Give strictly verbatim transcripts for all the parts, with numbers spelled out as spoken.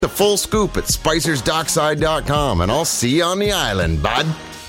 The full scoop at spicers dockside dot com, and I'll see you on the island, bud.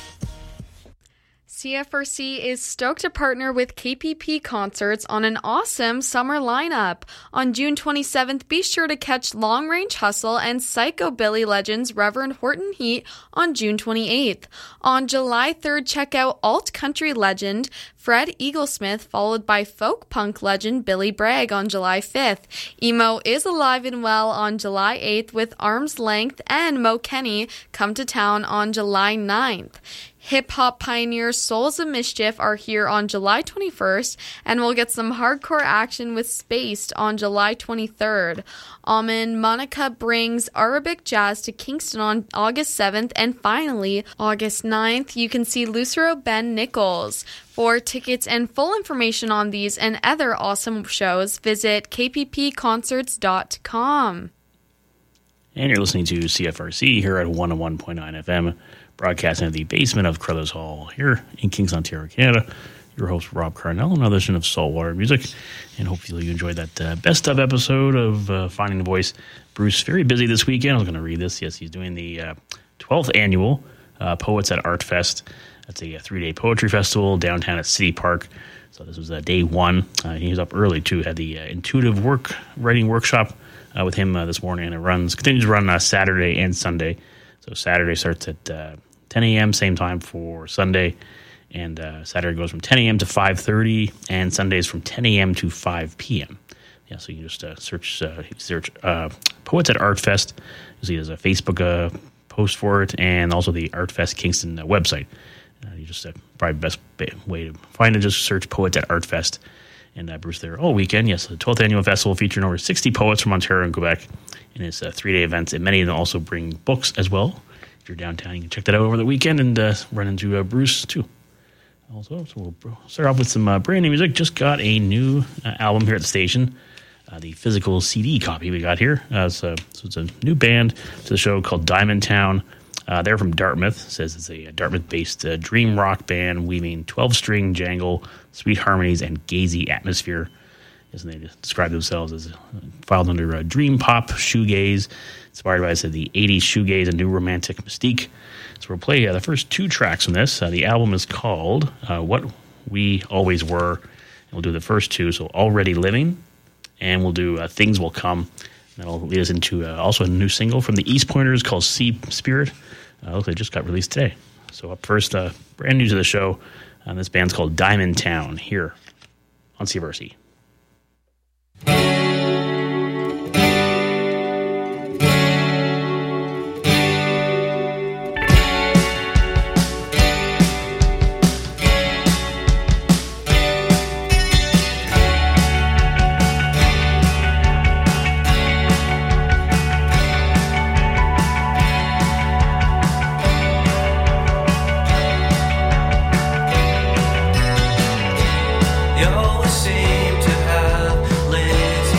C F R C is stoked to partner with K P P Concerts on an awesome summer lineup. On June twenty-seventh, be sure to catch Long Range Hustle and Psychobilly legends Reverend Horton Heat on June twenty-eighth. On July third, check out alt country legend Fred Eaglesmith, followed by folk punk legend Billy Bragg on July fifth. Emo is alive and well on July eighth with Arm's Length and Mo Kenny come to town on July ninth. Hip-hop pioneers Souls of Mischief are here on July twenty-first, and we'll get some hardcore action with Spaced on July twenty-third. Almond Monica brings Arabic jazz to Kingston on August seventh, and finally, August ninth, you can see Lucero Ben Nichols. For tickets and full information on these and other awesome shows, visit k p p concerts dot com. And you're listening to C F R C here at one oh one point nine F M. Broadcasting at the basement of Carruthers Hall here in Kingston, Ontario, Canada. Your host, Rob Carnell, another edition of Saltwater Music. And hopefully you enjoyed that uh, best of episode of uh, Finding the Voice. Bruce, very busy this weekend. I was going to read this. Yes, he's doing the uh, twelfth annual uh, Poets at Art Fest. That's a, a three-day poetry festival downtown at City Park. So this was uh, day one. Uh, he was up early, too. Had the uh, intuitive work writing workshop uh, with him uh, this morning. And it runs continues to run uh, Saturday and Sunday. So Saturday starts at uh, ten a.m., same time for Sunday, and uh, Saturday goes from ten a.m. to five thirty, and Sundays from ten a.m. to five p.m. Yeah, so you can just uh, search uh, search uh, Poets at Art Fest. You see there's a Facebook uh, post for it, and also the Art Fest Kingston uh, website. Uh, you just uh, probably best way to find it, just search Poets at Art Fest. And uh, Bruce there all weekend. Yes, the twelfth annual festival featuring over sixty poets from Ontario and Quebec. And it's a three-day event, and many of them also bring books as well. If you're downtown, you can check that out over the weekend and uh, run into uh, Bruce, too. Also, so we'll start off with some uh, brand new music. Just got a new uh, album here at the station, uh, the physical C D copy we got here. Uh, so, so it's a new band to the show called Diamond Town. Uh, they're from Dartmouth. It says it's a Dartmouth-based uh, dream rock band weaving twelve-string jangle, sweet harmonies, and gazy atmosphere. Yes, and they describe themselves as uh, filed under uh, dream pop, shoegaze, inspired by, I said, the eighties shoegaze and new romantic mystique. So we'll play uh, the first two tracks from this. Uh, the album is called uh, What We Always Were. And we'll do the first two, so Already Living, and we'll do uh, Things Will Come. And that'll lead us into uh, also a new single from the East Pointers called Sea Spirit. Uh, looks like it just got released today. So up first, uh, brand new to the show, uh, this band's called Diamond Town here on C F R C. You always seem to have lit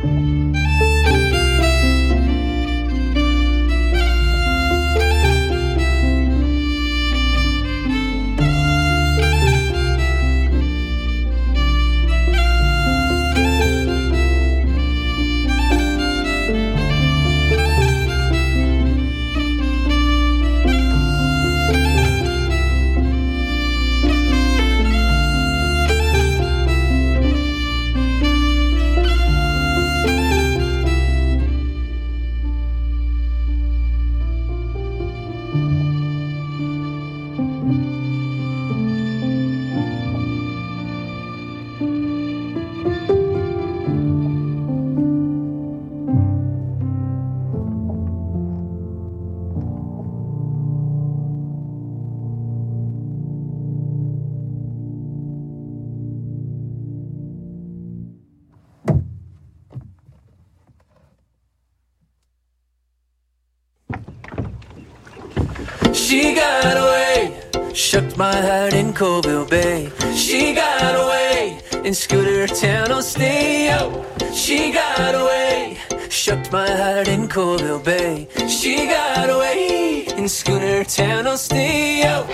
She got away, shook my heart in Colville Bay. She got away in Scooter Town, I'll stay out. She got away, shook my heart in Colville Bay. She got away in Scooter Town, I'll stay out.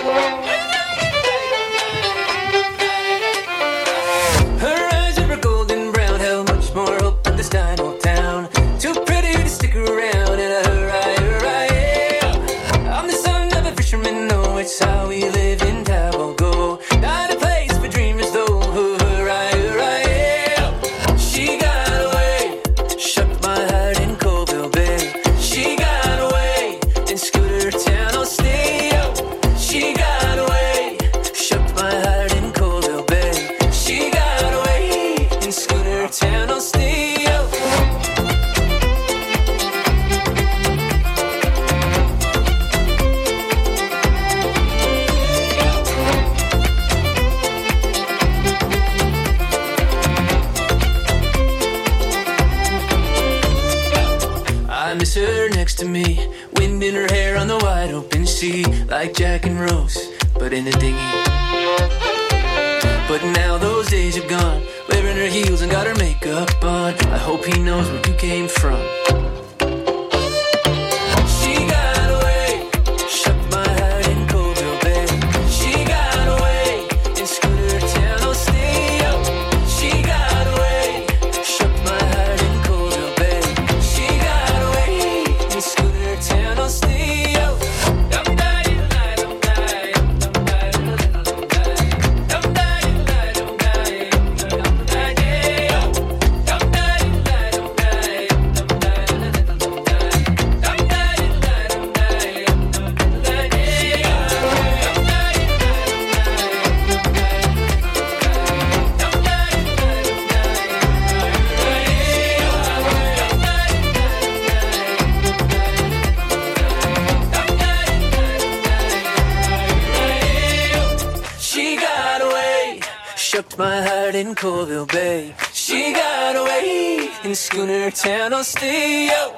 Her eyes are golden brown, how much more hope in this tiny old town. Too pretty to stick around in a hurry, hurry. I'm the son of a fisherman, no, it's how we live in Tabalgo. Not a place for dreamers though, hurry, hurry. She got away, shook my heart in Colville Bay. She got away in Scooter Town, I'll stay out. She got away, shook my heart in Colville Bay. She got away in Scooter Town, I'll stay out. I miss her next to me, wind in her hair on the wide open sea, like Jack and Rose, but in a dinghy. But now those days are gone, wearing her heels and got her makeup on. I hope he knows where you came from. She got away, shook my heart in Colville Bay. She got away in Scooter Town, I'll stay out. She got away, shook my heart in Colville Bay. She got away in Scooter Town, I'll stay out. She got away, shook my heart in Colville Bay. She got away in Schooner Town, I'll stay out.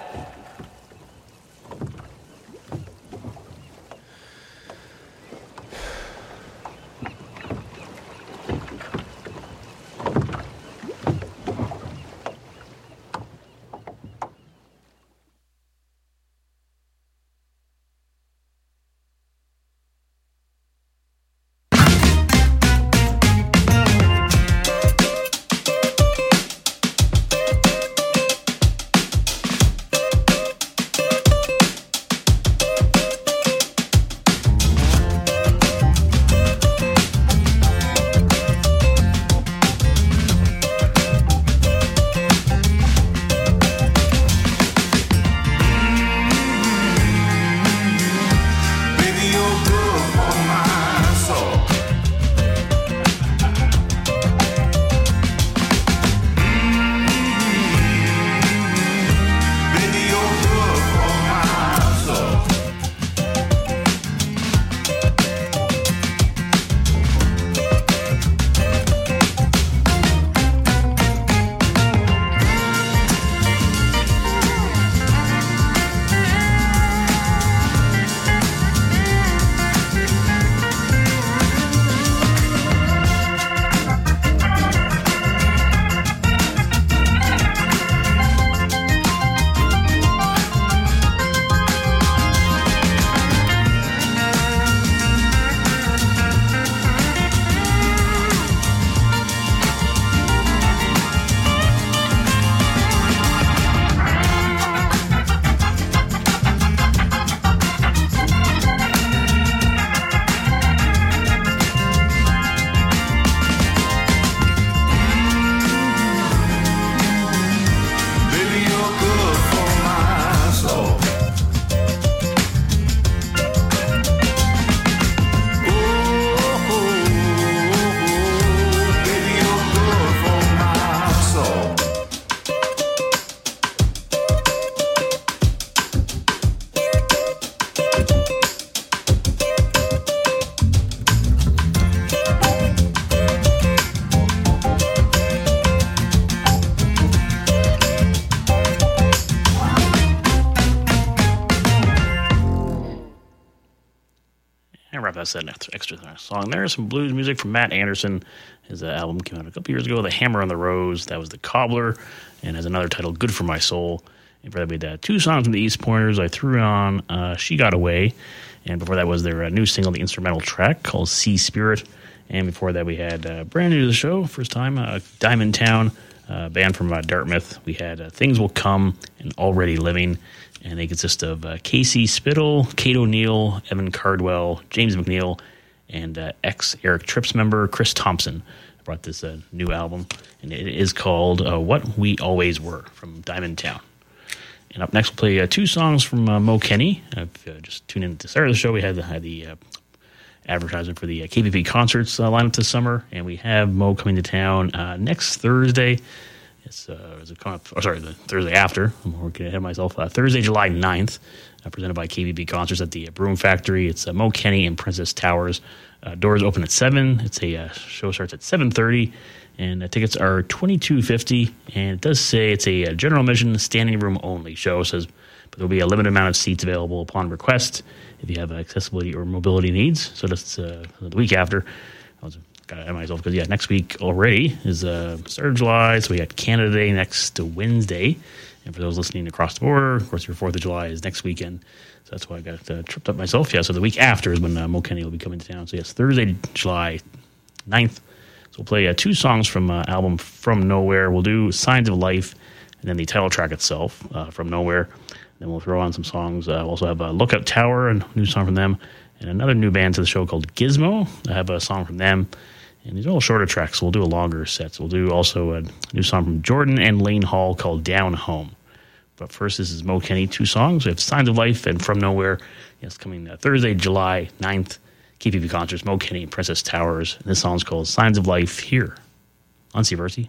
wrap that set next extra song there. Some blues music from Matt Anderson. His uh, album came out a couple years ago, The Hammer on the Rose. That was The Cobbler, and has another title, Good for My Soul. And for that, we had uh, two songs from the East Pointers. I threw on uh, She Got Away, and before that was their uh, new single, the instrumental track called Sea Spirit. And before that, we had uh, brand new to the show, first time, uh, Diamond Town, uh, band from uh, Dartmouth. We had uh, Things Will Come and Already Living, and they consist of uh, Casey Spittle, Kate O'Neill, Evan Cardwell, James McNeil, and uh, ex-Eric Trips member Chris Thompson. I brought this uh, new album, and it is called uh, What We Always Were from Diamond Town. And up next, we'll play uh, two songs from uh, Mo Kenny. Uh, if you uh, just tune in at the start of the show, we had, had the uh, advertisement for the uh, K P P concerts uh, lineup this summer, and we have Mo coming to town uh, next Thursday. It's uh, is it coming up, oh, sorry, the Thursday after. I'm working ahead of myself. Uh, Thursday, July ninth, uh, presented by K P P Concerts at the uh, Broom Factory. It's uh, Mo Kenny and Princess Towers. Uh, doors open at seven. It's a uh, show starts at seven thirty, and uh, tickets are twenty-two fifty. And it does say it's a uh, general admission, standing room only show. It says, but there'll be a limited amount of seats available upon request if you have accessibility or mobility needs. So that's uh, the week after. I was got ahead of myself because yeah, next week already is uh, start of July. So we got Canada Day next Wednesday, and for those listening across the border, of course, your Fourth of July is next weekend. So that's why I got uh, tripped up myself. Yeah, so the week after is when uh, Mo Kenny will be coming to town. So yes, Thursday, July ninth. So we'll play uh, two songs from uh, album From Nowhere. We'll do Signs of Life, and then the title track itself, uh, From Nowhere. Then we'll throw on some songs. Uh, we'll also have uh, Lookout Tower, a new song from them, and another new band to the show called Gizmo. I have a song from them. And these are all shorter tracks, so we'll do a longer set. So we'll do also a new song from Jordan and Lane Hall called Down Home. But first, this is Mo Kenny, two songs. We have Signs of Life and From Nowhere. Yes, coming uh, Thursday, July ninth. K P P Concerts, Mo Kenny and Princess Towers. And this song's called Signs of Life here on C F R C.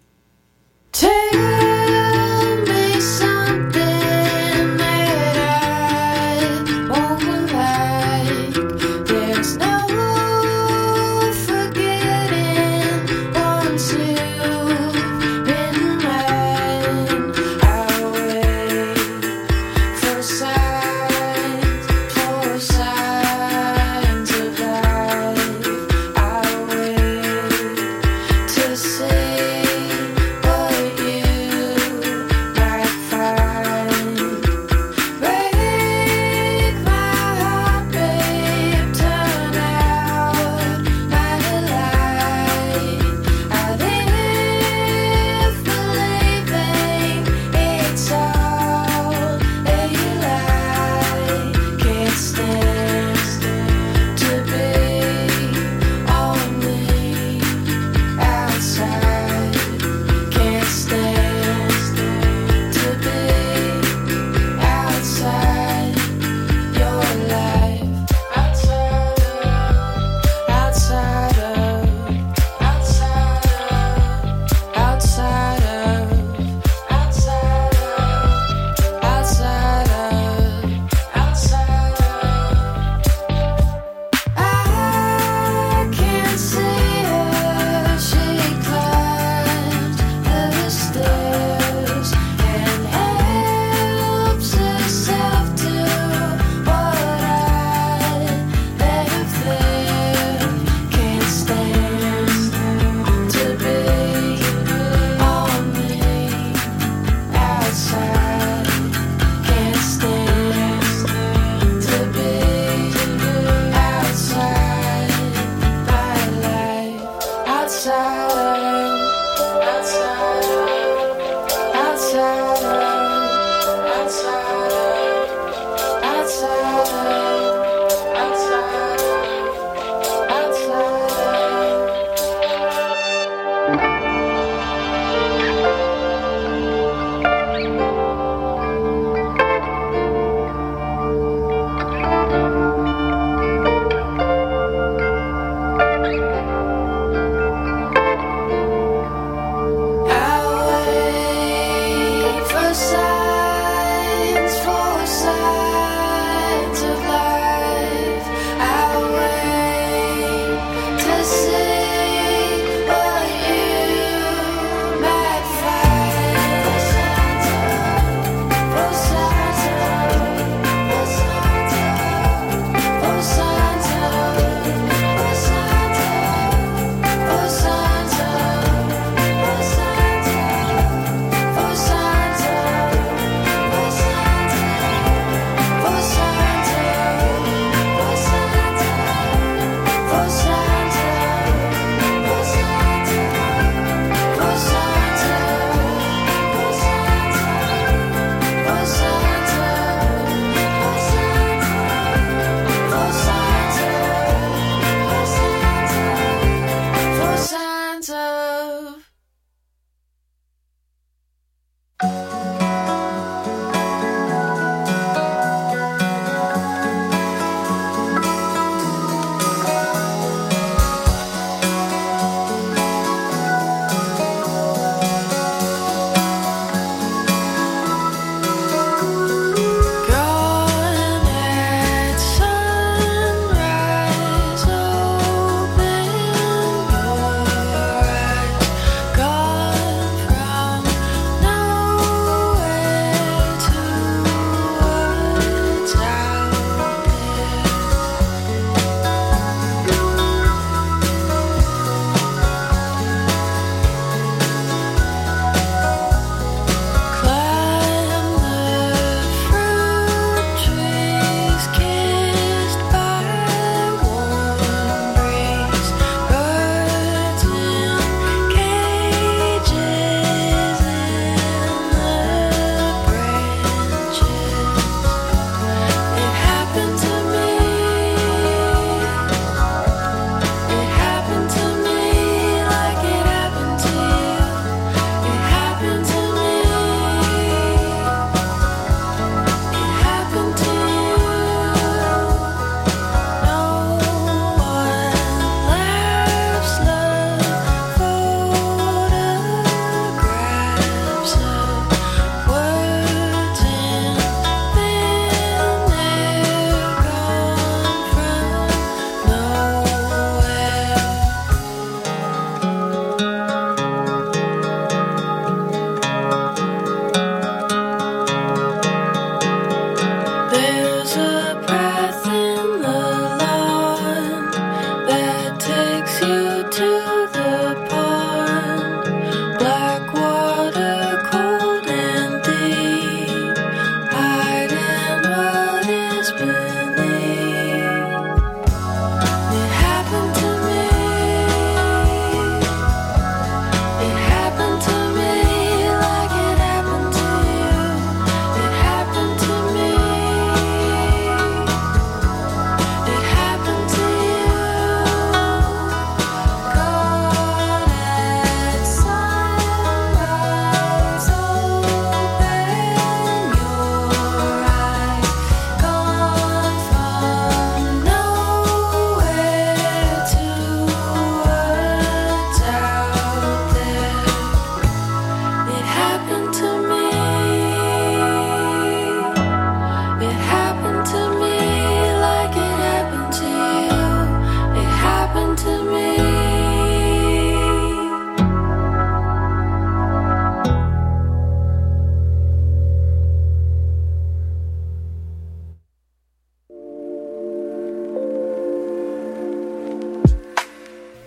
Tell me something that I won't like. There's no forgetting once you've been mine. I'll wait for signs, for signs of life. I'll wait to see what you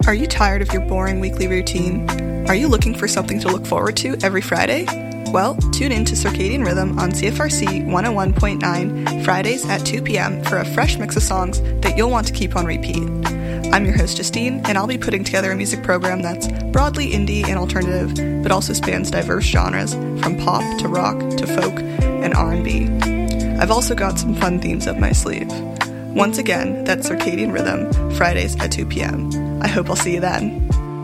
Are you tired of your boring weekly routine? Are you looking for something to look forward to every Friday? Well, tune in to Circadian Rhythm on C F R C one oh one point nine Fridays at two p.m. for a fresh mix of songs that you'll want to keep on repeat. I'm your host, Justine, and I'll be putting together a music program that's broadly indie and alternative, but also spans diverse genres, from pop to rock to folk and R and B. I've also got some fun themes up my sleeve. Once again, that's Circadian Rhythm, Fridays at two p.m. I hope I'll see you then.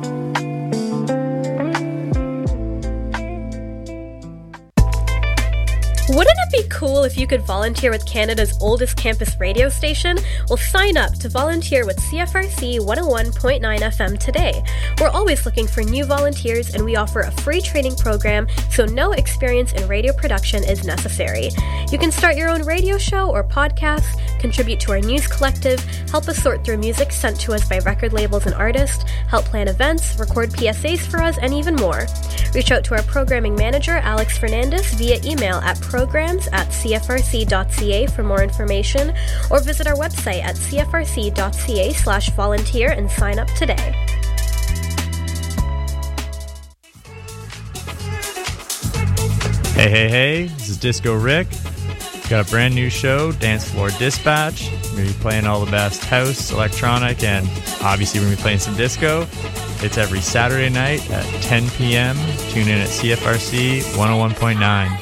Wouldn't it be cool if you could volunteer with Canada's oldest campus radio station? Well, sign up to volunteer with C F R C one oh one point nine F M today. We're always looking for new volunteers, and we offer a free training program, so no experience in radio production is necessary. You can start your own radio show or podcast, contribute to our news collective, help us sort through music sent to us by record labels and artists, help plan events, record P S As for us, and even more. Reach out to our programming manager, Alex Fernandez, via email at programs at c f r c dot c a for more information, or visit our website at c f r c dot c a slash volunteer and sign up today. Hey, hey, hey, this is Disco Rick. Got a brand new show, Dance Floor Dispatch. We're going to be playing all the best house, electronic, and obviously we're going to be playing some disco. It's every Saturday night at ten p.m. Tune in at C F R C one oh one point nine.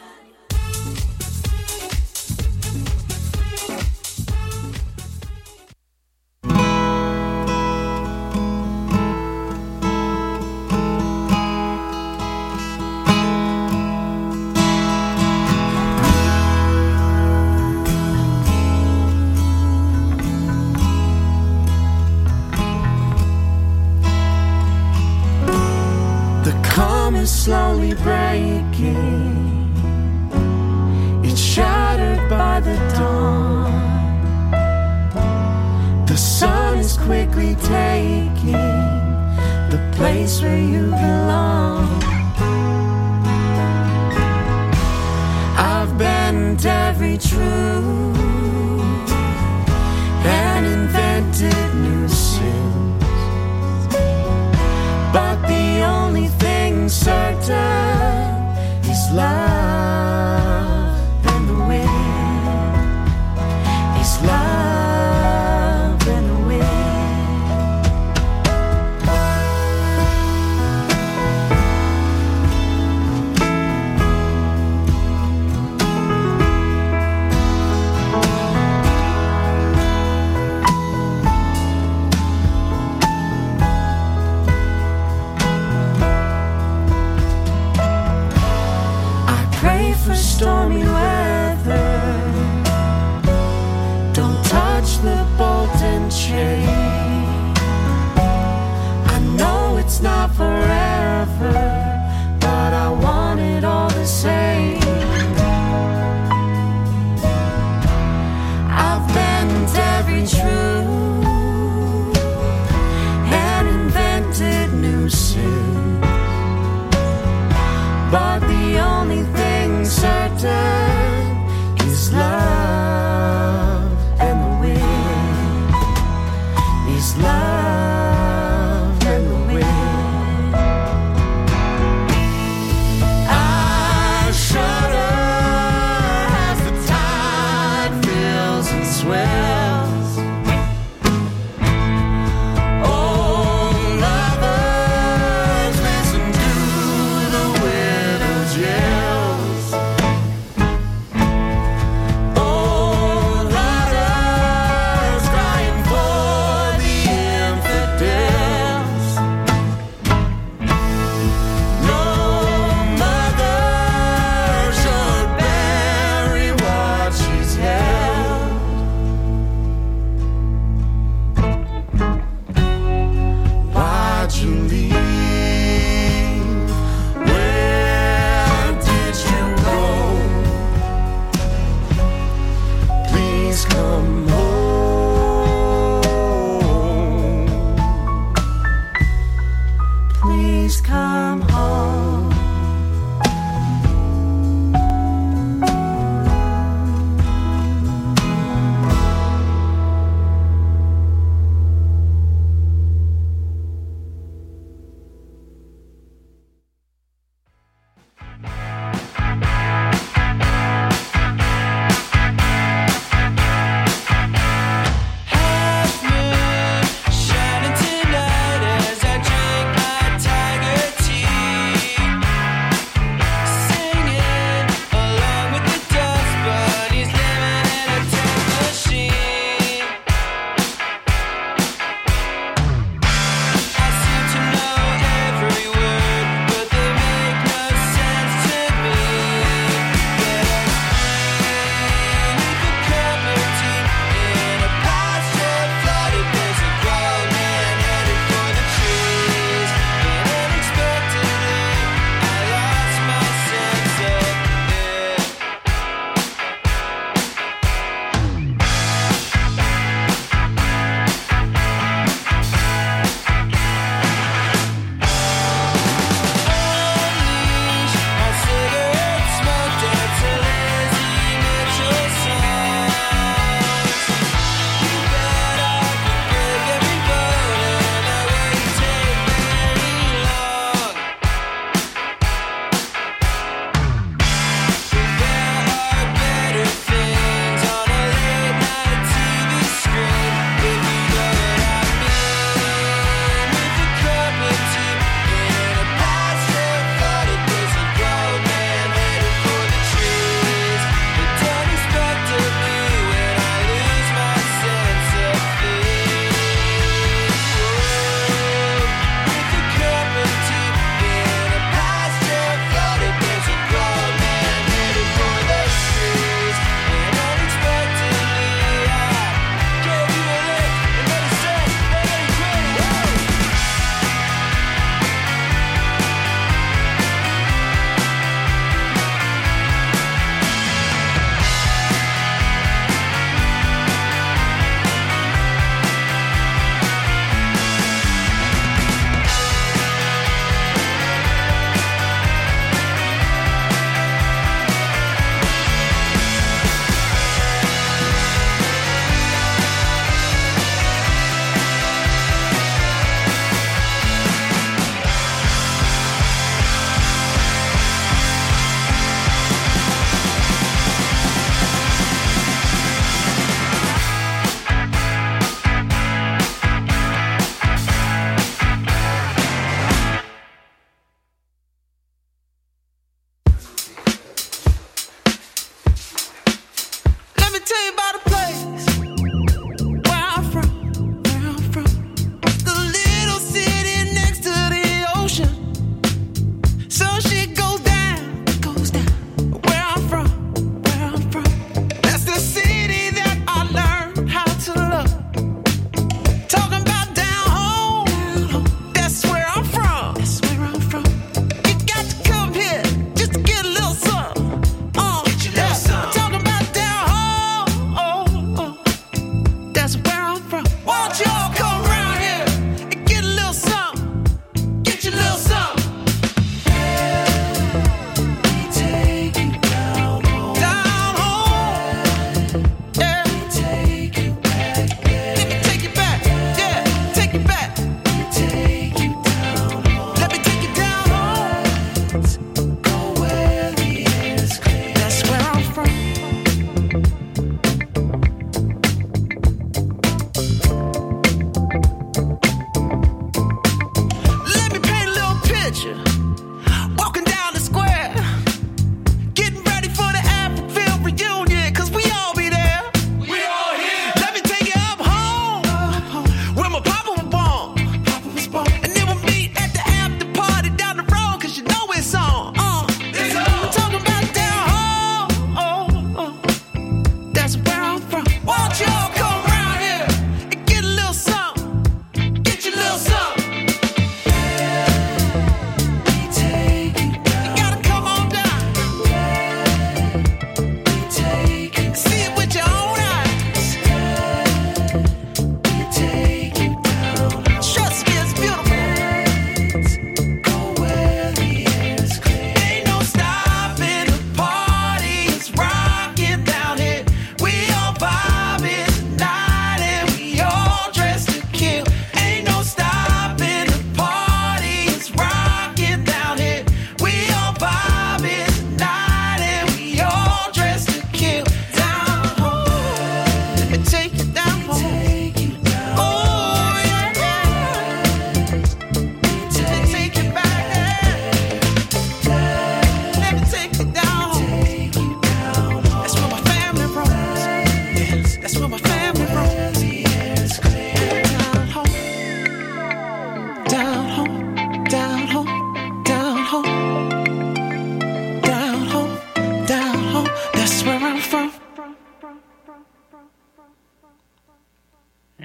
Slowly breaking, it's shattered by the dawn. The sun is quickly taking the place where you belong. I've bent every truth and invented new sins, but the only thing certain is love and the wind. Is love and the stormy weather. Don't touch the bolt and chain. I know it's not forever, but I want it all the same. I've bent every truth and invented new sins, but the only thing certain is love and the wind. Is love and the wind.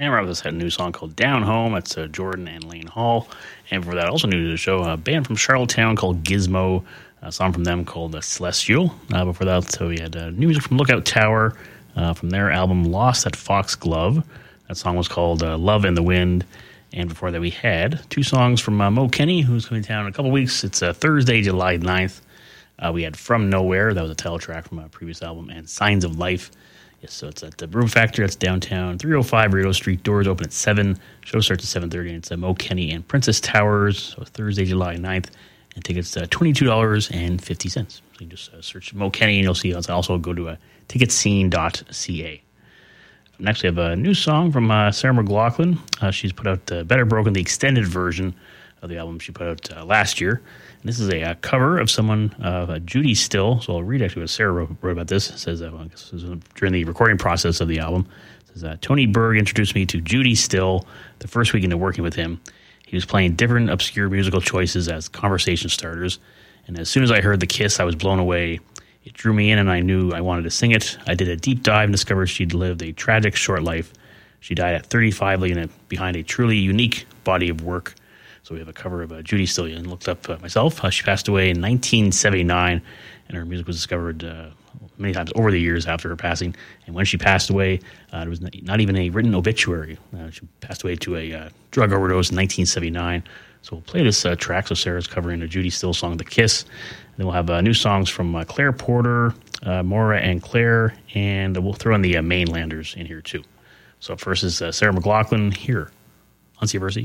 And we're up with a new song called Down Home. That's uh, Jordan and Lane Hall. And for that, also new to the show, a band from Charlottetown called Gizmo. A song from them called uh, Celestial. Uh, before that, so we had uh, new music from Lookout Tower uh, from their album Lost at Foxglove. That song was called uh, Love in the Wind. And before that, we had two songs from uh, Mo Kenny, who's coming to town in a couple weeks. It's uh, Thursday, July ninth. Uh, we had From Nowhere. That was a title track from a previous album. And Signs of Life. Yes, so it's at the Broom Factory. That's downtown, three oh five Rideau Street. Doors open at seven. Show starts at seven thirty. And it's uh, Mo Kenny and Princess Towers. So Thursday, July ninth. And tickets uh, twenty-two dollars and fifty cents. So you just uh, search Mo Kenny and you'll see. Also go to uh, ticket scene dot c a. Next, we have a new song from uh, Sarah McLachlan. Uh, she's put out uh, Better Broken, the extended version of the album she put out uh, last year. And this is a uh, cover of someone, uh, Judy Still. So I'll read actually what Sarah wrote, wrote about this. It says, uh, well, I guess this was during the recording process of the album. It says, uh, Tony Berg introduced me to Judy Still the first week into working with him. He was playing different obscure musical choices as conversation starters. And as soon as I heard The Kiss, I was blown away. It drew me in and I knew I wanted to sing it. I did a deep dive and discovered she'd lived a tragic short life. She died at thirty-five, leaving it behind a truly unique body of work. So we have a cover of uh, Judy Still. And looked up uh, myself. Uh, she passed away in nineteen seventy-nine, and her music was discovered uh, many times over the years after her passing. And when she passed away, uh, there was not even a written obituary. Uh, she passed away to a uh, drug overdose in nineteen seventy-nine. So we'll play this uh, track. So Sarah's covering a Judy Still song, The Kiss. And then we'll have uh, new songs from uh, Claire Porter, uh, Maura and Claire, and we'll throw in the uh, Mainlanders in here too. So up first is uh, Sarah McLachlan here on C F R C.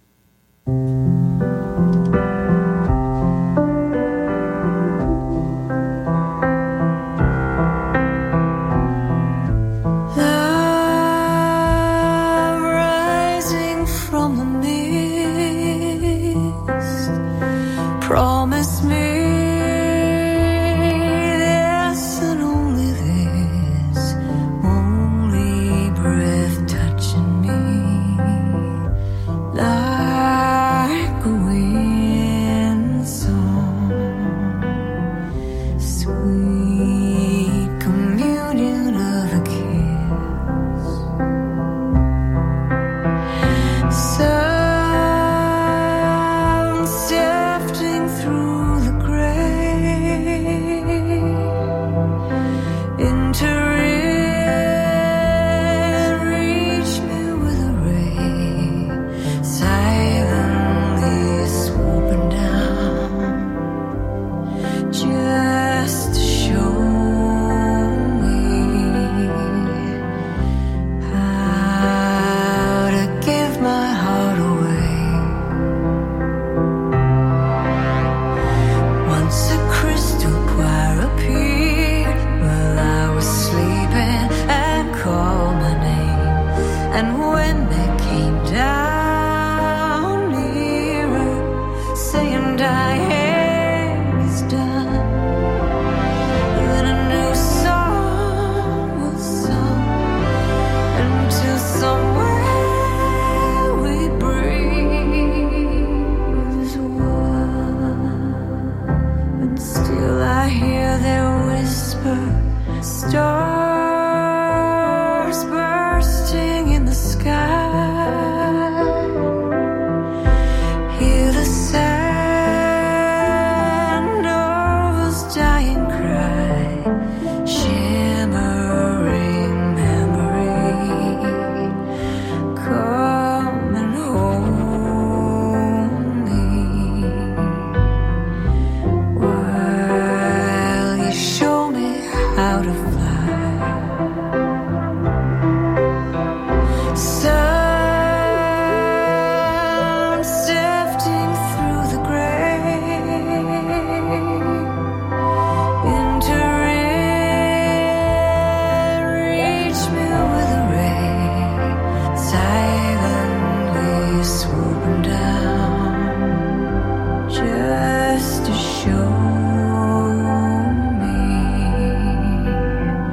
Promise me this and only this, only breath touching me like a wind song, sweet communion of a kiss. So just to show me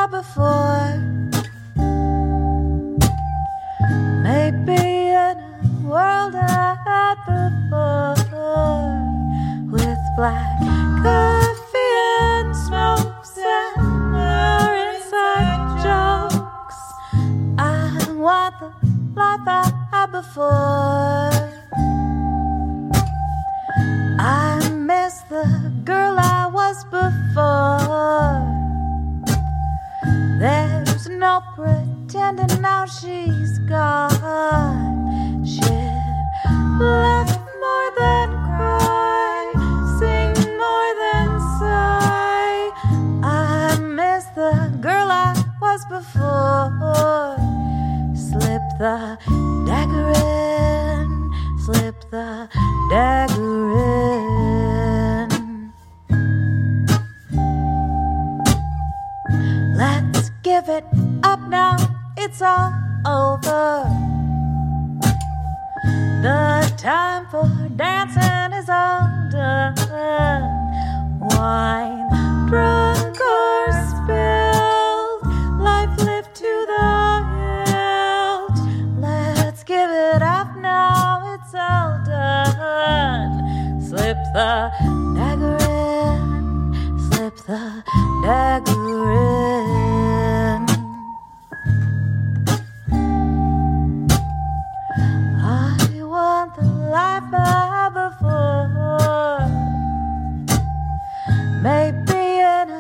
had before. Maybe in a world I had before, with black coffee and smokes and our inside jokes. I want the life I had before. I miss the girl I was before. There's no pretending now she's gone. She'd laugh more than cry, sing more than sigh. I miss the girl I was before. Slip the dagger in, slip the dagger in. Let's give it up now, it's all over. The time for dancing is all done. Wine drunk or spilled, life lived to the hilt. Let's give it up now, it's all done. Slip the dagger in, slip the dagger in. I want the life I had before. Maybe in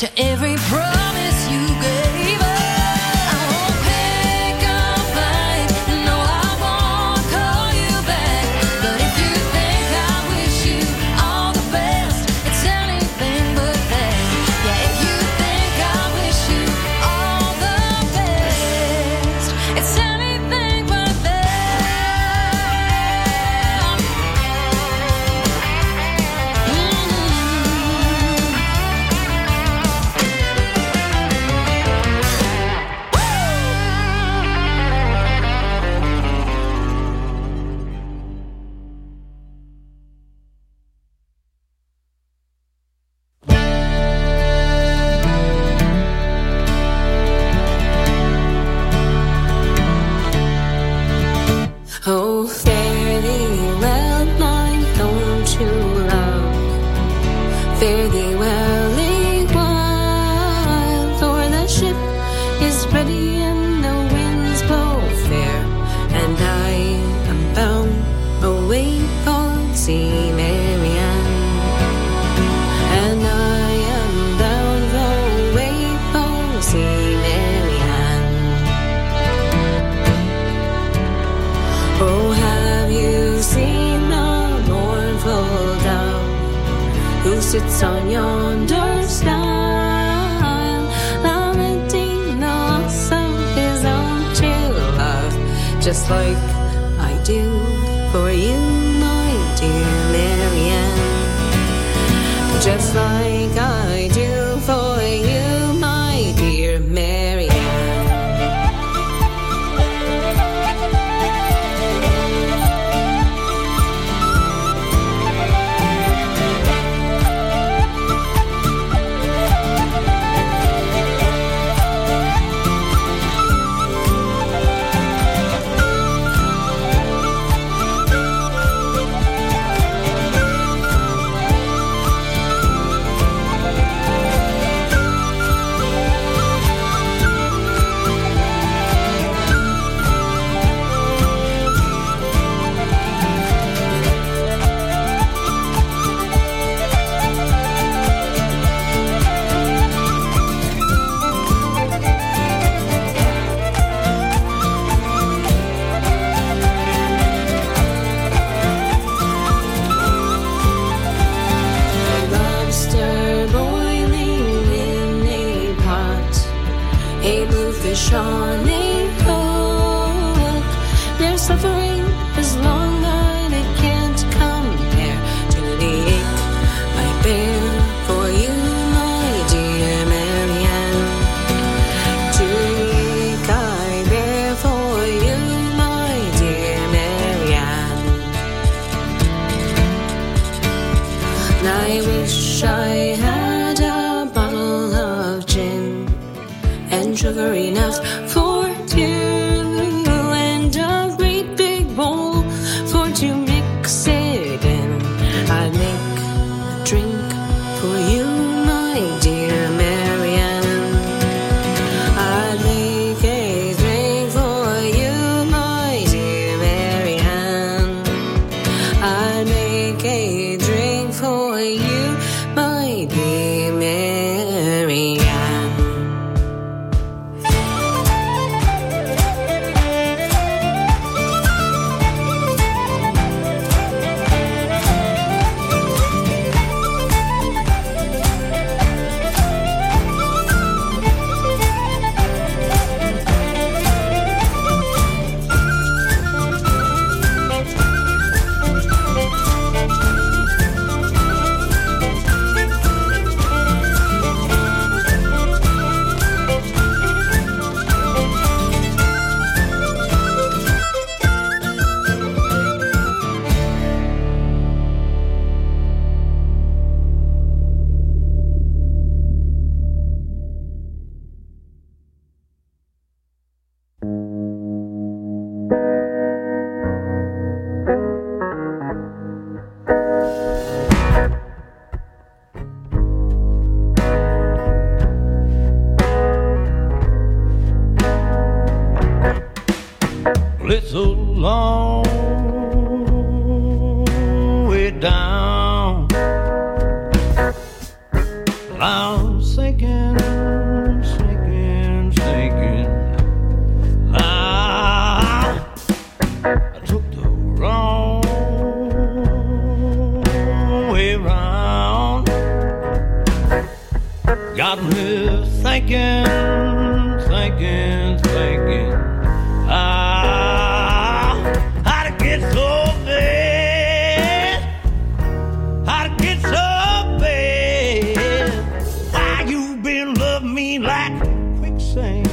to every promise you gave us. I won't pick a fight, no, I won't call you back. But if you think I wish you all the best, it's anything but that. Yeah, if you think I wish you all the best, it's anything but that. Oh, fare thee well, my own true love. Fare thee well, a while, for the ship is ready and the winds blow fair, and I am bound away for sea Marianne, and I am bound away for sea Marianne. Oh, have you seen the mournful dove who sits on yonder stile, lamenting the loss of his own true love, just like I do for you, my dear Marianne, just like I do for you, my dear Marianne. Lobster boiling in a pot, a bluefish on a hook. Their suffering is long, but it can't compare to the ache I bear for you, my dear Marianne. To the ache I bear for you, my dear Marianne. And I wish I had a bottle of gin and sugar enough for two, and a great big bowl for to mix it in. I'd make a drink for you, my dear Marianne. I'd make a drink for you, my dear Marianne. I'd make a drink for you, my dear Marianne. Well, it's a long way down. I'm sinking, sinking, sinking. I, I took the wrong way round. Got me thinking, thinking, thinking. Ah, how to get so bad? How to get so bad? Why you been loving me like quicksand?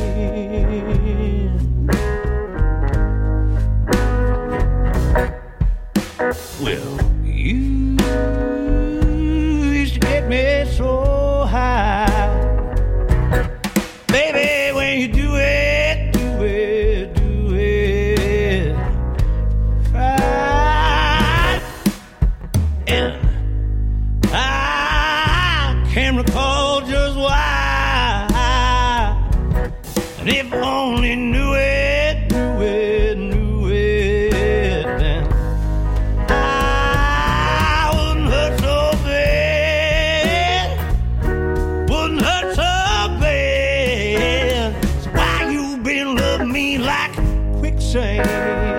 Well, you used to get me so high. Baby, when you do it, do it, do it right. And I can't recall just why. And if I only knew it, knew it, knew it, then I wouldn't hurt so bad. Wouldn't hurt so bad. So why you been loving me like quicksand?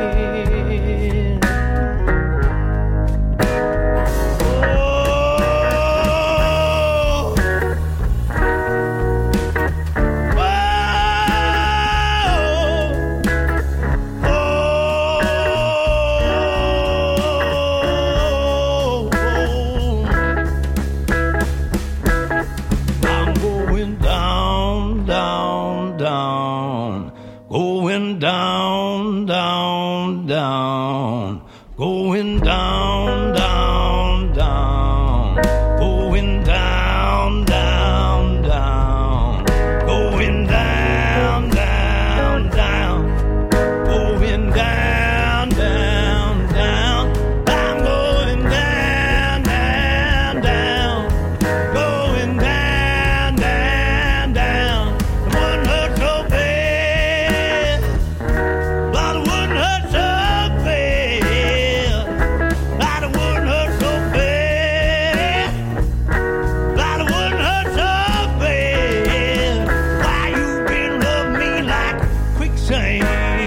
I'm going down, down, down. Going down, down, down. Going down, down, down. Going down, down, down. Going down, down, down. Going down, down, down. I'm going down, down, down. Going down, down, down. It wouldn't hurt so bad. But it wouldn't hurt so bad. But it wouldn't hurt so bad. But it wouldn't hurt so bad. Why you been loving me like quicksand?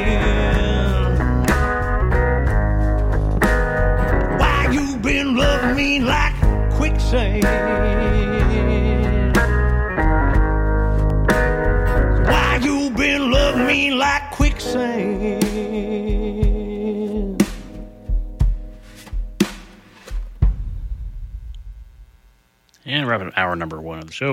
Why you been loving me like quicksand? Why you been loving me like quicksand? And wrapping up hour number one of the show.